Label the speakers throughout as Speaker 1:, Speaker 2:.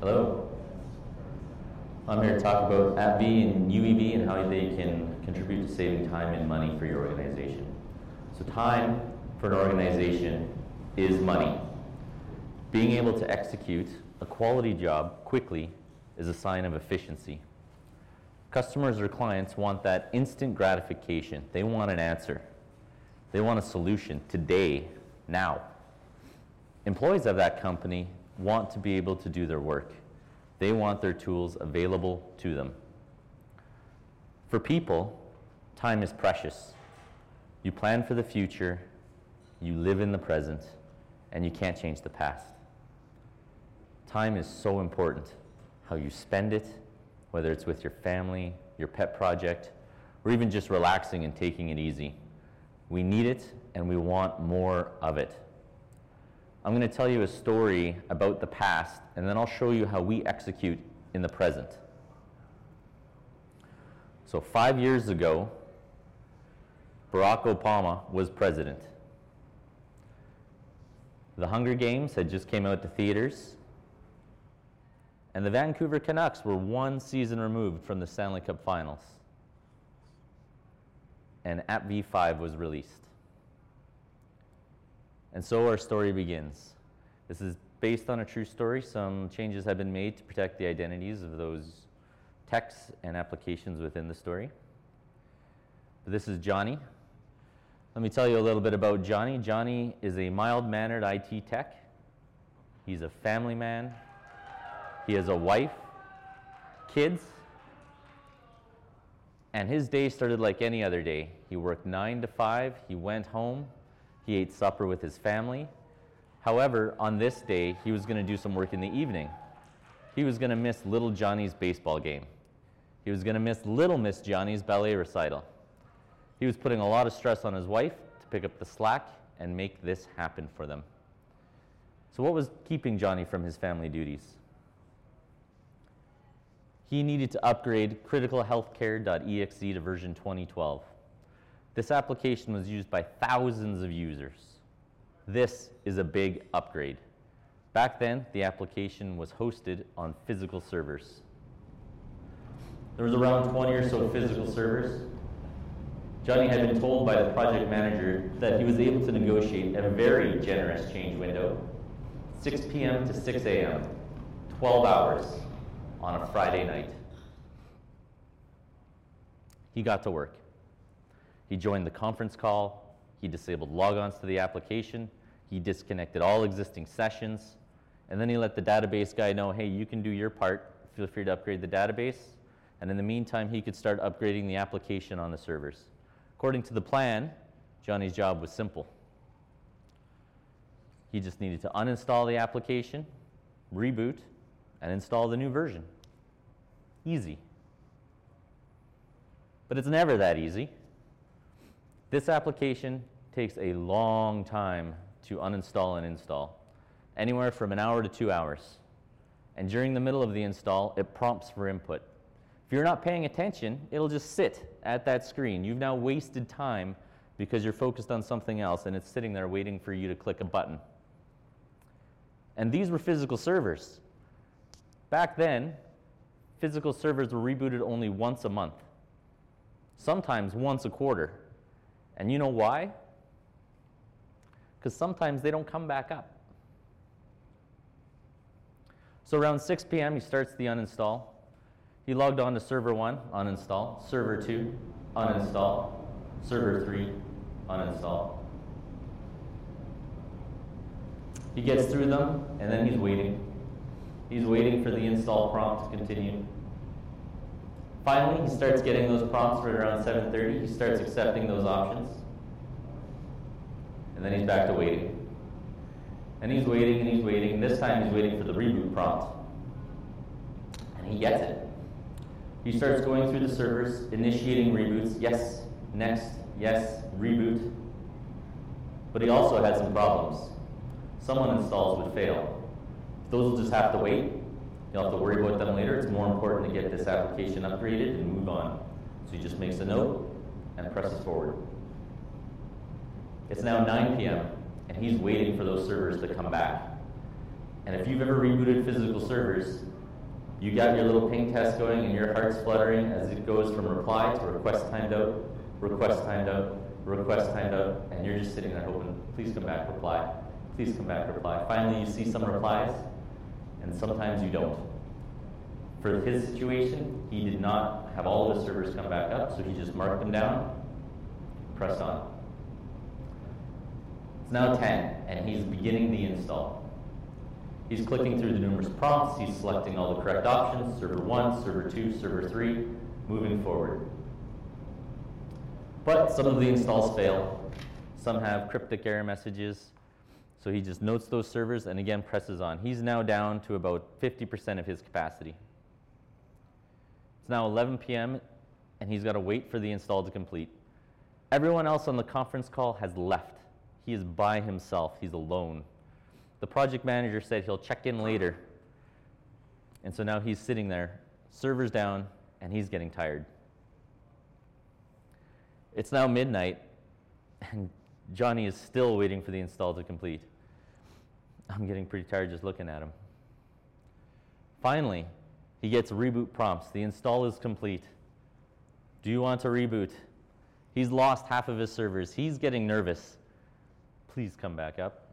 Speaker 1: Hello. I'm here to talk about AppV and UEV and how they can contribute to saving time and money for your organization. So time for an organization is money. Being able to execute a quality job quickly is a sign of efficiency. Customers or clients want that instant gratification. They want an answer. They want a solution today, now. Employees of that company want to be able to do their work. They want their tools available to them. For people, time is precious. You plan for the future, you live in the present, and you can't change the past. Time is so important. How you spend it, whether it's with your family, your pet project, or even just relaxing and taking it easy. We need it, and we want more of it. I'm going to tell you a story about the past, and then I'll show you how we execute in the present. So 5 years ago, Barack Obama was president. The Hunger Games had just came out to theaters, and the Vancouver Canucks were one season removed from the Stanley Cup Finals. And AppV5 was released. And so our story begins. This is based on a true story. Some changes have been made to protect the identities of those texts and applications within the story. But this is Johnny. Let me tell you a little bit about Johnny. Johnny is a mild-mannered IT tech. He's a family man. He has a wife, kids, and his day started like any other day. He worked 9 to 5, he went home, he ate supper with his family. However, on this day, he was going to do some work in the evening. He was going to miss little Johnny's baseball game. He was going to miss little Miss Johnny's ballet recital. He was putting a lot of stress on his wife to pick up the slack and make this happen for them. So what was keeping Johnny from his family duties? He needed to upgrade criticalhealthcare.exe to version 2012. This application was used by thousands of users. This is a big upgrade. Back then, the application was hosted on physical servers. There was around 20 or so physical servers. Johnny had been told by the project manager that he was able to negotiate a very generous change window, 6 p.m. to 6 a.m., 12 hours. On a Friday night. He got to work. He joined the conference call. He disabled logons to the application. He disconnected all existing sessions. And then he let the database guy know, hey, you can do your part. Feel free to upgrade the database. And in the meantime, he could start upgrading the application on the servers. According to the plan, Johnny's job was simple. He just needed to uninstall the application, reboot, and install the new version. Easy. But it's never that easy. This application takes a long time to uninstall and install, anywhere from an hour to 2 hours. And during the middle of the install, it prompts for input. If you're not paying attention, it'll just sit at that screen. You've now wasted time because you're focused on something else, and it's sitting there waiting for you to click a button. And these were physical servers. Back then, physical servers were rebooted only once a month, sometimes once a quarter. And you know why? Because sometimes they don't come back up. So around 6 p.m., he starts the uninstall. He logged on to server 1, uninstall, server 2, uninstall, server 3, uninstall. He gets through them, and then he's waiting. He's waiting for the install prompt to continue. Finally, he starts getting those prompts right around 7:30. He starts accepting those options. And then he's back to waiting. And he's waiting and he's waiting. This time he's waiting for the reboot prompt. And he gets it. He starts going through the servers, initiating reboots. Yes, next, yes, reboot. But he also had some problems. Some uninstalls would fail. Those will just have to wait. You'll have to worry about them later. It's more important to get this application upgraded and move on. So he just makes a note and presses forward. It's now 9 p.m. and he's waiting for those servers to come back. And if you've ever rebooted physical servers, You got your little ping test going and your heart's fluttering as it goes from reply to request timed out, request timed out, request timed out, and you're just sitting there hoping, please come back, reply, please come back, reply. Finally, you see some replies, and sometimes you don't. For his situation, he did not have all of his servers come back up, so he just marked them down, pressed on. It's now 10, and he's beginning the install. He's clicking through the numerous prompts, he's selecting all the correct options, server 1, server 2, server 3, moving forward. But some of the installs fail. Some have cryptic error messages, so he just notes those servers and again presses on. He's now down to about 50% of his capacity. It's now 11 p.m. and he's got to wait for the install to complete. Everyone else on the conference call has left. He is by himself. He's alone. The project manager said he'll check in later. And so now he's sitting there, servers down, and he's getting tired. It's now midnight, and Johnny is still waiting for the install to complete. I'm getting pretty tired just looking at him. Finally, he gets reboot prompts. The install is complete. Do you want to reboot? He's lost half of his servers. He's getting nervous. Please come back up.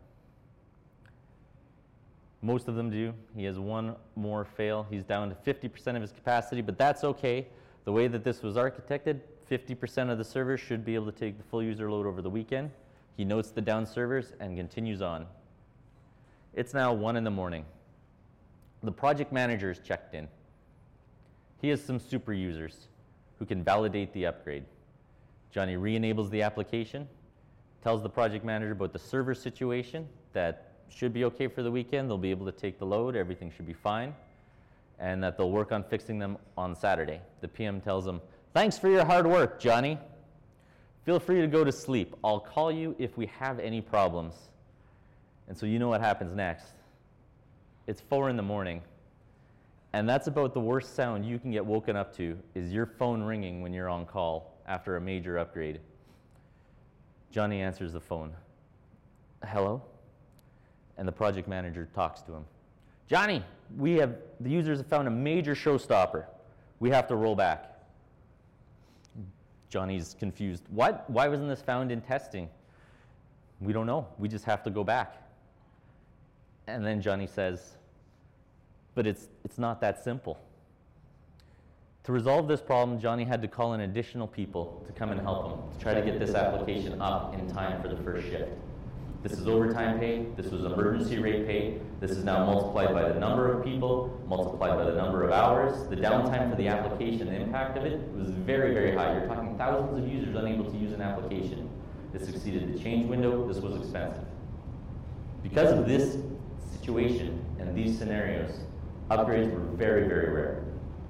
Speaker 1: Most of them do. He has one more fail. He's down to 50% of his capacity, but that's okay. The way that this was architected, 50% of the servers should be able to take the full user load over the weekend. He notes the down servers and continues on. It's now 1 in the morning. The project manager is checked in. He has some super users who can validate the upgrade. Johnny re-enables the application, tells the project manager about the server situation, that should be okay for the weekend, they'll be able to take the load, everything should be fine, and that they'll work on fixing them on Saturday. The PM tells him, "Thanks for your hard work, Johnny. Feel free to go to sleep. I'll call you if we have any problems." And so you know what happens next. It's 4 in the morning, and that's about the worst sound you can get woken up to, is your phone ringing when you're on call after a major upgrade. Johnny answers the phone. "Hello?" And the project manager talks to him. "Johnny, the users have found a major showstopper. We have to roll back." Johnny's confused. "What? Why wasn't this found in testing?" "We don't know. We just have to go back." And then Johnny says, "But it's not that simple." To resolve this problem, Johnny had to call in additional people to come and help him to try to get this application up in time for the first shift. This is overtime pay, this was emergency rate pay, this is now multiplied by the number of people, multiplied by the number of hours. The downtime for the application, the impact of it was very, very high. You're talking thousands of users unable to use an application. This exceeded the change window, this was expensive. Because of this situation and these scenarios, upgrades were very, very rare.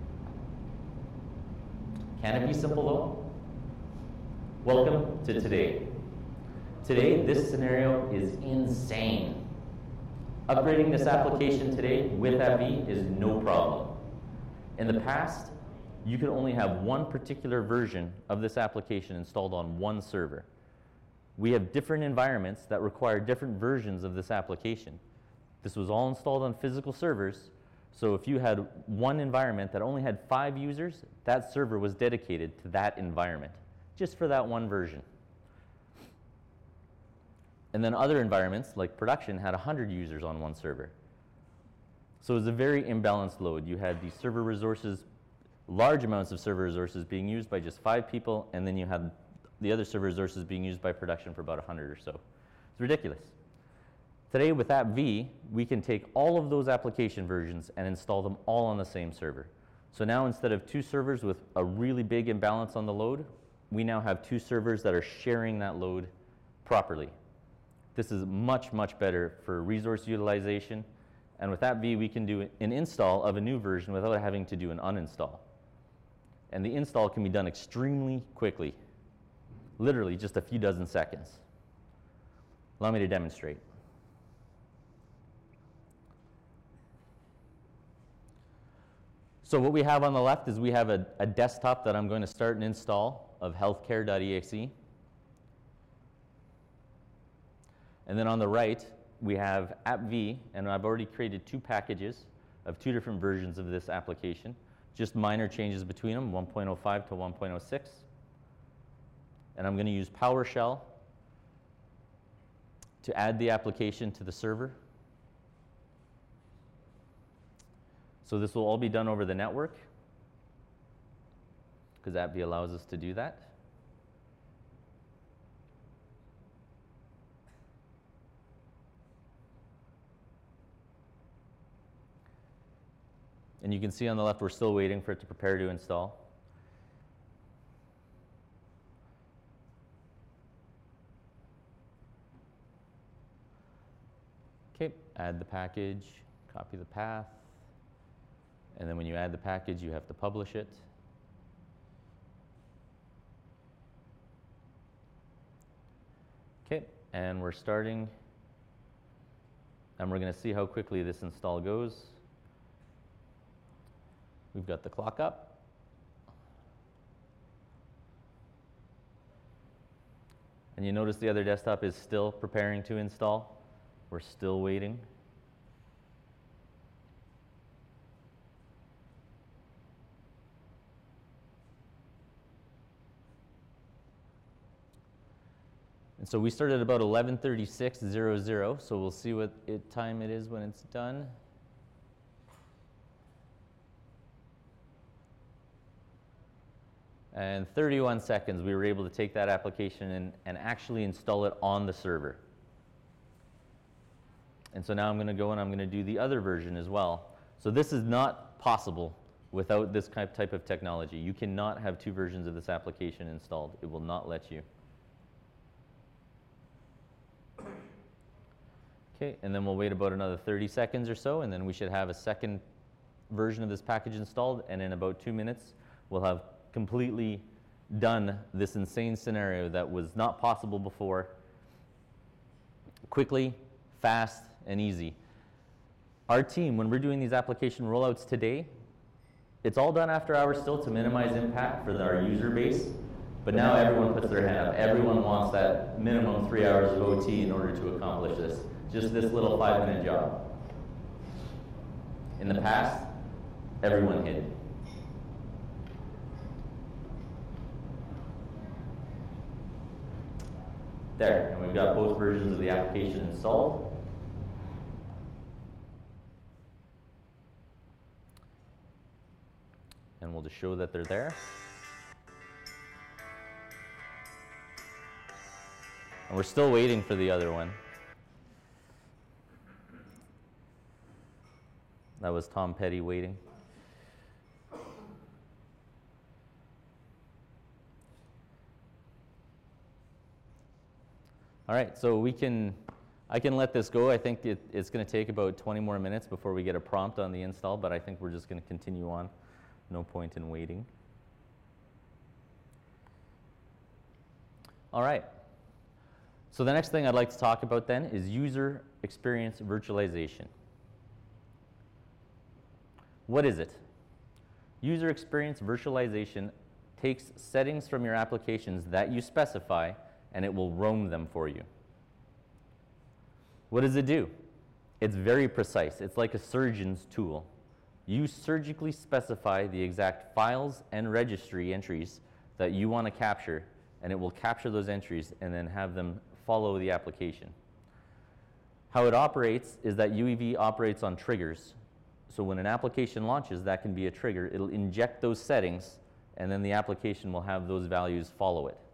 Speaker 1: Can it be simple though? Welcome to today. Today, this scenario is insane. Upgrading this application today with AppV is no problem. In the past, you could only have one particular version of this application installed on one server. We have different environments that require different versions of this application. This was all installed on physical servers, so if you had one environment that only had 5 users, that server was dedicated to that environment, just for that one version. And then other environments, like production, had 100 users on one server. So it was a very imbalanced load. You had these server resources, large amounts of server resources being used by just 5 people, and then you had the other server resources being used by production for about 100 or so. It's ridiculous. Today with AppV, we can take all of those application versions and install them all on the same server. So now instead of 2 servers with a really big imbalance on the load, we now have 2 servers that are sharing that load properly. This is much, much better for resource utilization. And with AppV, we can do an install of a new version without having to do an uninstall. And the install can be done extremely quickly, literally just a few dozen seconds. Allow me to demonstrate. So what we have on the left is we have a desktop that I'm going to start an install of healthcare.exe. And then on the right, we have AppV, and I've already created 2 packages. of two different versions of this application, just minor changes between them, 1.05 to 1.06. And I'm going to use PowerShell to add the application to the server. So this will all be done over the network, because AppV allows us to do that. And you can see on the left, we're still waiting for it to prepare to install. Okay, add the package, copy the path, and then when you add the package, you have to publish it. Okay, and we're starting, and we're going to see how quickly this install goes. We've got the clock up. And you notice the other desktop is still preparing to install. We're still waiting. And so we started at about 11:36:00, so we'll see what time it is when it's done. And 31 seconds, we were able to take that application and actually install it on the server. And so now I'm going to go and I'm going to do the other version as well. So this is not possible without this type of technology. You cannot have two versions of this application installed. It will not let you. Okay, and then we'll wait about another 30 seconds or so, and then we should have a second version of this package installed, and in about 2 minutes, we'll have completely done this insane scenario that was not possible before, quickly, fast, and easy. Our team, when we're doing these application rollouts today, it's all done after hours still to minimize impact for our user base, but now everyone puts their hand up. Everyone wants that minimum 3 hours of OT in order to accomplish this. Just this little 5-minute job. In the past, everyone hid. There, and we've got both versions of the application installed. And we'll just show that they're there. And we're still waiting for the other one. That was Tom Petty waiting. All right, so I can let this go. I think it's going to take about 20 more minutes before we get a prompt on the install, but I think we're just going to continue on. No point in waiting. All right. So the next thing I'd like to talk about then is user experience virtualization. What is it? User experience virtualization takes settings from your applications that you specify, and it will roam them for you. What does it do? It's very precise. It's like a surgeon's tool. You surgically specify the exact files and registry entries that you want to capture, and it will capture those entries and then have them follow the application. How it operates is that UEV operates on triggers. So when an application launches, that can be a trigger. It'll inject those settings, and then the application will have those values follow it.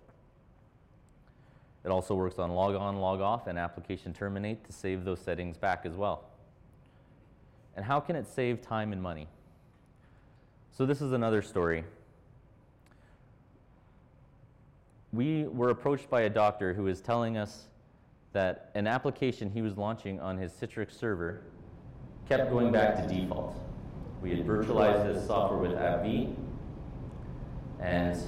Speaker 1: It also works on log on, log off, and application terminate to save those settings back as well. And how can it save time and money? So this is another story. We were approached by a doctor who was telling us that an application he was launching on his Citrix server kept going back to default. We had virtualized this software with AppV, and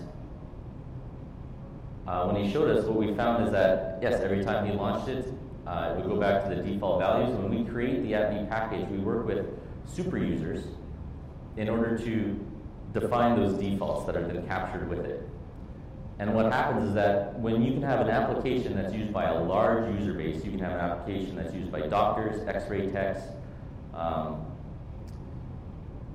Speaker 1: when he showed us, what we found is that, yes, every time he launched it, it would go back to the default values. When we create the AppV package, we work with super users in order to define those defaults that have been captured with it. And what happens is that when you can have an application that's used by a large user base, you can have an application that's used by doctors, x-ray techs,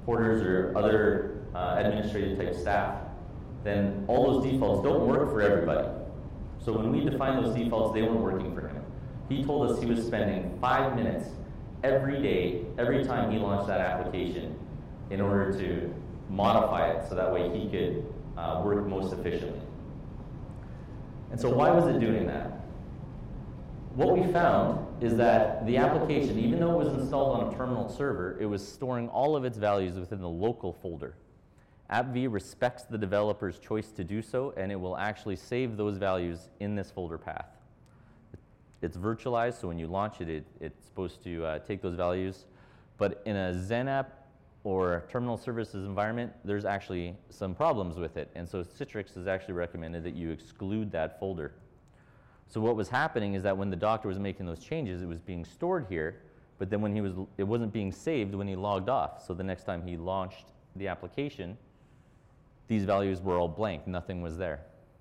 Speaker 1: porters or other administrative type staff, then all those defaults don't work for everybody. So when we defined those defaults, they weren't working for him. He told us he was spending 5 minutes every day, every time he launched that application, in order to modify it so that way he could work most efficiently. And so why was it doing that? What we found is that the application, even though it was installed on a terminal server, it was storing all of its values within the local folder. AppV respects the developer's choice to do so, and it will actually save those values in this folder path. It's virtualized, so when you launch it, it's supposed to take those values. But in a XenApp or terminal services environment, there's actually some problems with it. And so Citrix has actually recommended that you exclude that folder. So what was happening is that when the doctor was making those changes, it was being stored here, but then when it wasn't being saved when he logged off. So the next time he launched the application, these values were all blank, nothing was there.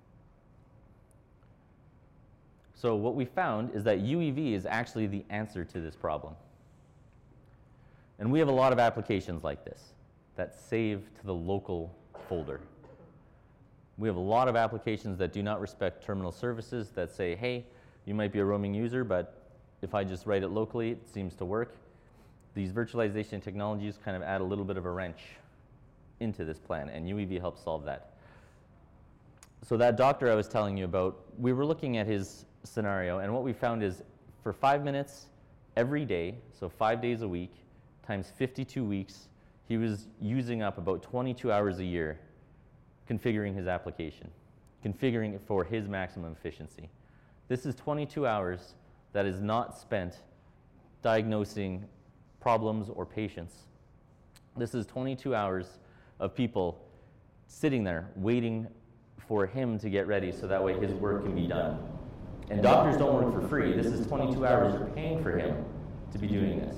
Speaker 1: So what we found is that UEV is actually the answer to this problem. And we have a lot of applications like this that save to the local folder. We have a lot of applications that do not respect terminal services that say, hey, you might be a roaming user, but if I just write it locally, it seems to work. These virtualization technologies kind of add a little bit of a wrench into this plan, and UEV helps solve that. So that doctor I was telling you about, we were looking at his scenario, and what we found is for 5 minutes every day, so 5 days a week, times 52 weeks, he was using up about 22 hours a year configuring his application, configuring it for his maximum efficiency. This is 22 hours that is not spent diagnosing problems or patients. This is 22 hours of people sitting there waiting for him to get ready so that way his work can be done. And doctors don't work for free. This is 22 hours you're paying for him to be doing this.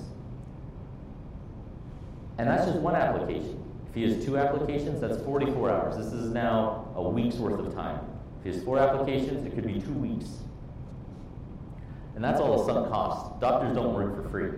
Speaker 1: And that's just one application. If he has 2 applications, that's 44 hours. This is now a week's worth of time. If he has 4 applications, it could be 2 weeks. And that's all a sunk cost. Doctors don't work for free.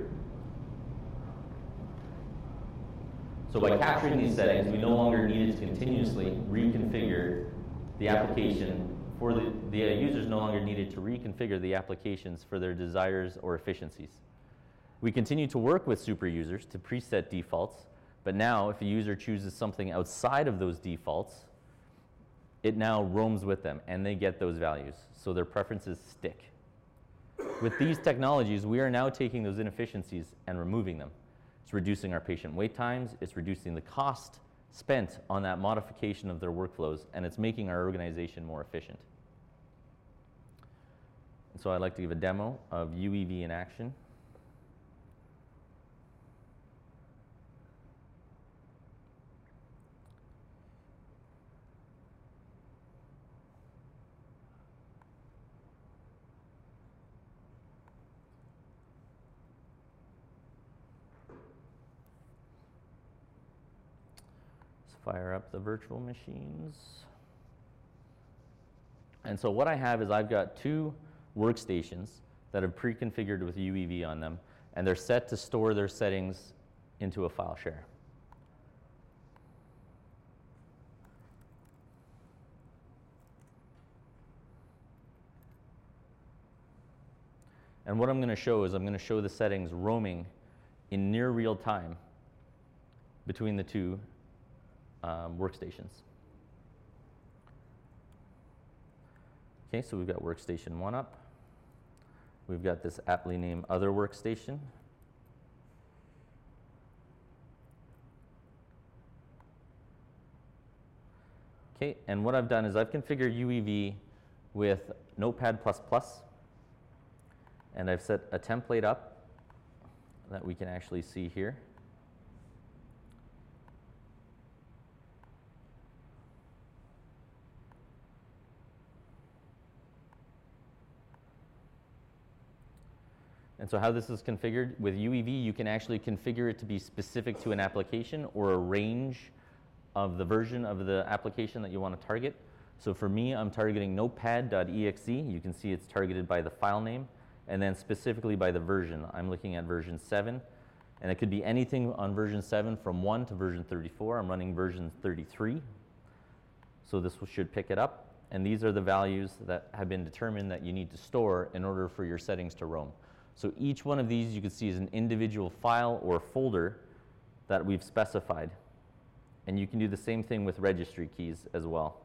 Speaker 1: So by capturing these settings, we no longer needed to continuously reconfigure the application for the users no longer needed to reconfigure the applications for their desires or efficiencies. We continue to work with super users to preset defaults, but now if a user chooses something outside of those defaults, it now roams with them and they get those values, so their preferences stick. With these technologies, we are now taking those inefficiencies and removing them. It's reducing our patient wait times, it's reducing the cost spent on that modification of their workflows, and it's making our organization more efficient. And so I'd like to give a demo of UEV in action. Fire up the virtual machines. And so what I have is I've got 2 workstations that are pre-configured with UEV on them, and they're set to store their settings into a file share. And what I'm going to show is I'm going to show the settings roaming in near real time between the 2 workstations. Okay, so we've got workstation 1 up. We've got this aptly named other workstation. Okay, and what I've done is I've configured UEV with Notepad++, and I've set a template up that we can actually see here. And so how this is configured, with UEV, you can actually configure it to be specific to an application or a range of the version of the application that you want to target. So for me, I'm targeting notepad.exe. You can see it's targeted by the file name, and then specifically by the version. I'm looking at version 7. And it could be anything on version 7 from 1 to version 34. I'm running version 33. So this should pick it up. And these are the values that have been determined that you need to store in order for your settings to roam. So each one of these you can see is an individual file or folder that we've specified. And you can do the same thing with registry keys as well.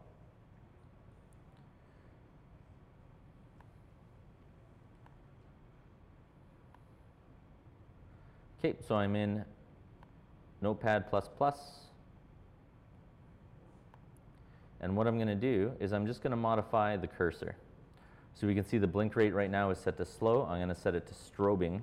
Speaker 1: Okay, so I'm in Notepad++. And what I'm going to do is I'm just going to modify the cursor. So we can see the blink rate right now is set to slow. I'm going to set it to strobing.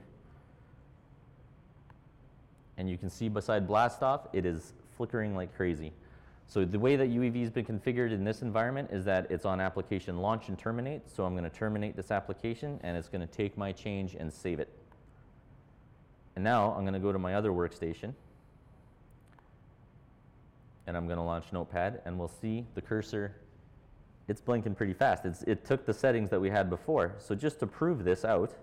Speaker 1: And you can see beside blast off, it is flickering like crazy. So the way that UEV has been configured in this environment is that it's on application launch and terminate. So I'm going to terminate this application, and it's going to take my change and save it. And now I'm going to go to my other workstation, and I'm going to launch Notepad, and we'll see the cursor. It's blinking pretty fast. It took the settings that we had before. So just to prove this out,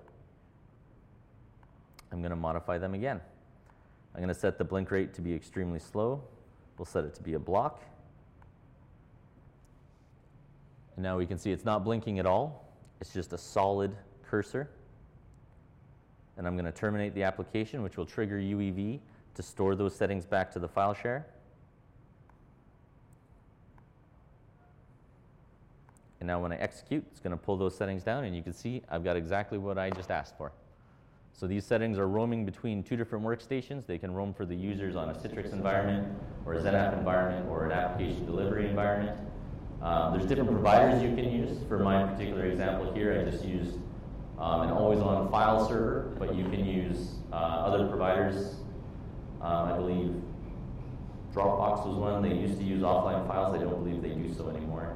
Speaker 1: I'm going to modify them again. I'm going to set the blink rate to be extremely slow. We'll set it to be a block. And now we can see it's not blinking at all. It's just a solid cursor. And I'm going to terminate the application, which will trigger UEV to store those settings back to the file share. And now when I execute, it's going to pull those settings down, and you can see I've got exactly what I just asked for. So these settings are roaming between 2 different workstations. They can roam for the users on a Citrix environment, or a XenApp environment, or an application delivery environment. There's different providers you can use. For my particular example here, I just used an always-on file server, but you can use other providers. I believe Dropbox was one. They used to use offline files. I don't believe they do so anymore.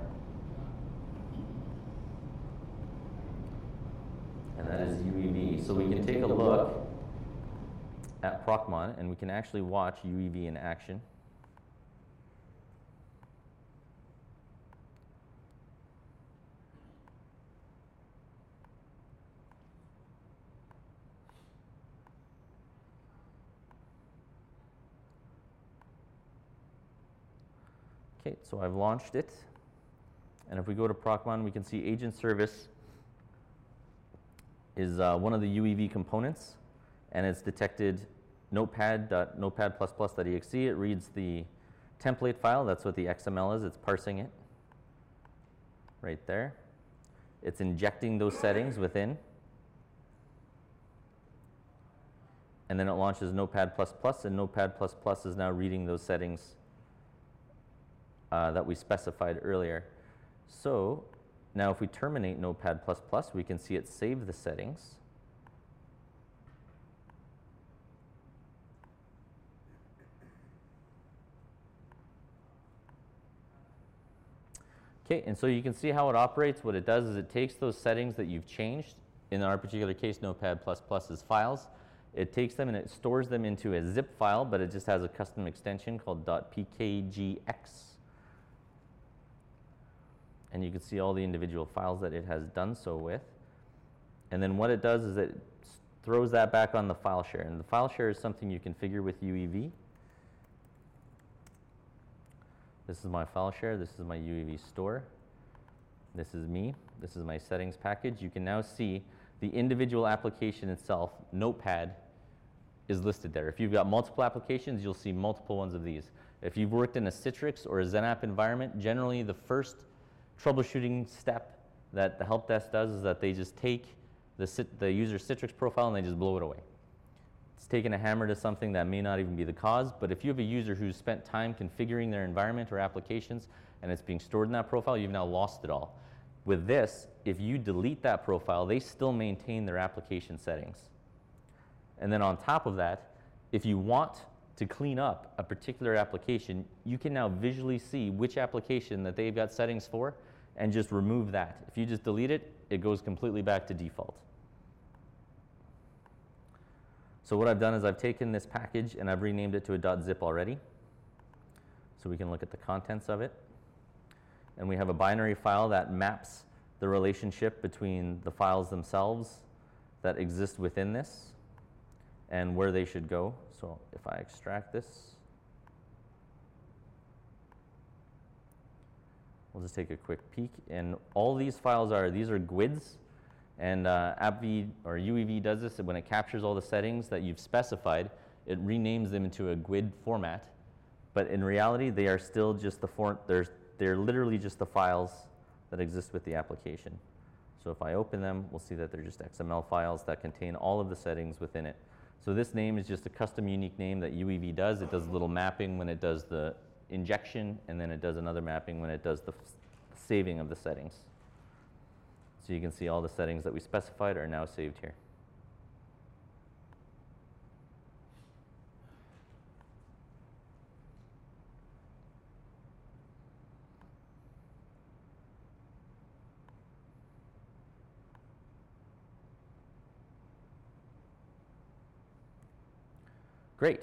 Speaker 1: And that is UEV. So we can take a look at Procmon, and we can actually watch UEV in action. Okay, so I've launched it. And if we go to Procmon, we can see agent service is one of the UEV components, and it's detected notepad.notepad++.exe. It reads the template file. That's what the XML is. It's parsing it right there. It's injecting those settings within. And then it launches Notepad++, and Notepad++ is now reading those settings that we specified earlier. So now if we terminate Notepad++, we can see it save the settings. Okay, and so you can see how it operates. What it does is it takes those settings that you've changed, in our particular case Notepad++'s files, it takes them and it stores them into a zip file, but it just has a custom extension called .pkgx. And you can see all the individual files that it has done so with. And then what it does is it throws that back on the file share. And the file share is something you configure with UEV. This is my file share. This is my UEV store. This is me. This is my settings package. You can now see the individual application itself, Notepad, is listed there. If you've got multiple applications, you'll see multiple ones of these. If you've worked in a Citrix or a XenApp environment, generally the first troubleshooting step that the help desk does is that they just take the user's Citrix profile and they just blow it away. It's taking a hammer to something that may not even be the cause, but if you have a user who's spent time configuring their environment or applications and it's being stored in that profile, you've now lost it all. With this, if you delete that profile, they still maintain their application settings. And then on top of that, if you want to clean up a particular application, you can now visually see which application that they've got settings for and just remove that. If you just delete it, it goes completely back to default. So what I've done is I've taken this package and I've renamed it to a .zip already. So we can look at the contents of it. And we have a binary file that maps the relationship between the files themselves that exist within this. and where they should go. So if I extract this, we'll just take a quick peek. And all these files are, these are GUIDs. And AppV or UEV does this when it captures all the settings that you've specified. It renames them into a GUID format. But in reality, they are still just they're literally just the files that exist with the application. So if I open them, we'll see that they're just XML files that contain all of the settings within it. So this name is just a custom unique name that UEV does. It does a little mapping when it does the injection, and then it does another mapping when it does the saving of the settings. So you can see all the settings that we specified are now saved here. Great.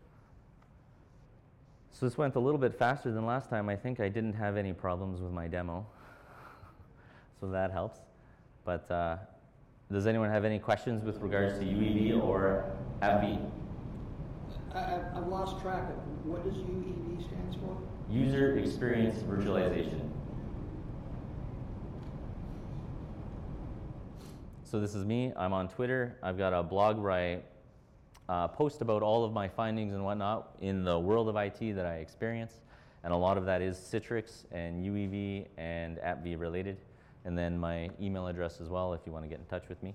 Speaker 1: So this went a little bit faster than last time. I think I didn't have any problems with my demo, so that helps. But does anyone have any questions with regards to UEV or AppV?
Speaker 2: I've lost track of what does UEV stands for?
Speaker 1: User Experience Virtualization. So this is me. I'm on Twitter. I've got a blog where I post about all of my findings and whatnot in the world of IT that I experience. And a lot of that is Citrix and UEV and AppV related. And then my email address as well if you want to get in touch with me.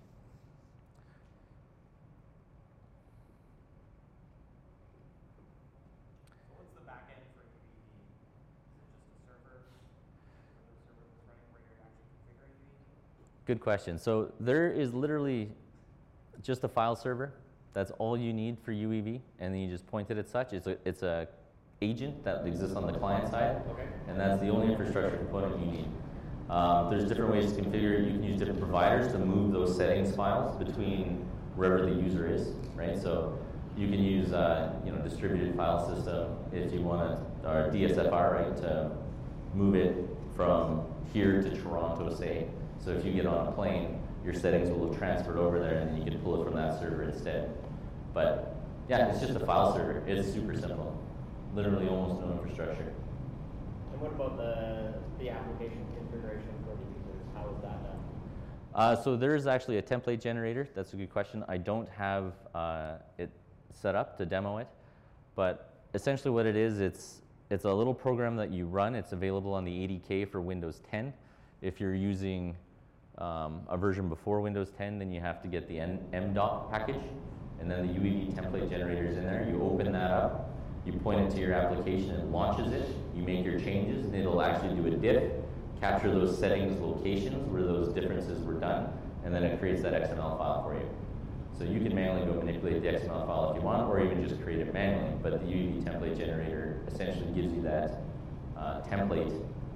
Speaker 3: What's the back end for UEV? Is it just a server? Or the server that's running where you're actually configuring UEV?
Speaker 1: Good question. So there is literally just a file server. That's all you need for UEV, and then you just point it at such. It's a agent that exists on the client side, and that's the only infrastructure component you need. There's different ways to configure it. You can use different providers to move those settings files between wherever the user is, right? So you can use distributed file system if you want to, or DSFR, right, to move it from here to Toronto, say. So if you get on a plane, your settings will have transferred over there, and then you can pull it from that server instead. But yeah, it's just a file server. It's super simple. Literally almost no infrastructure.
Speaker 3: And what about the application configuration for the users? How is that done?
Speaker 1: So there is actually a template generator. That's a good question. I don't have it set up to demo it, but essentially what it is, it's a little program that you run. It's available on the ADK for Windows 10. If you're using a version before Windows 10, then you have to get the MDOC package, and then the UEV template generator is in there. You open that up, you point it to your application, it launches it, you make your changes, and it'll actually do a diff, capture those settings locations where those differences were done, and then it creates that XML file for you. So you can manually go manipulate the XML file if you want, or even just create it manually, but the UEV template generator essentially gives you that template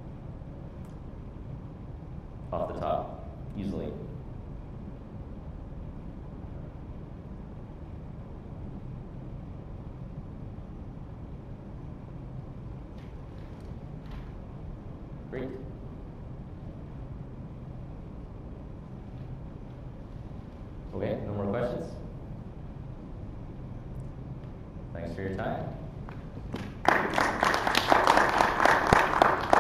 Speaker 1: off the top easily. Great. Okay, no more questions? Thanks for your time.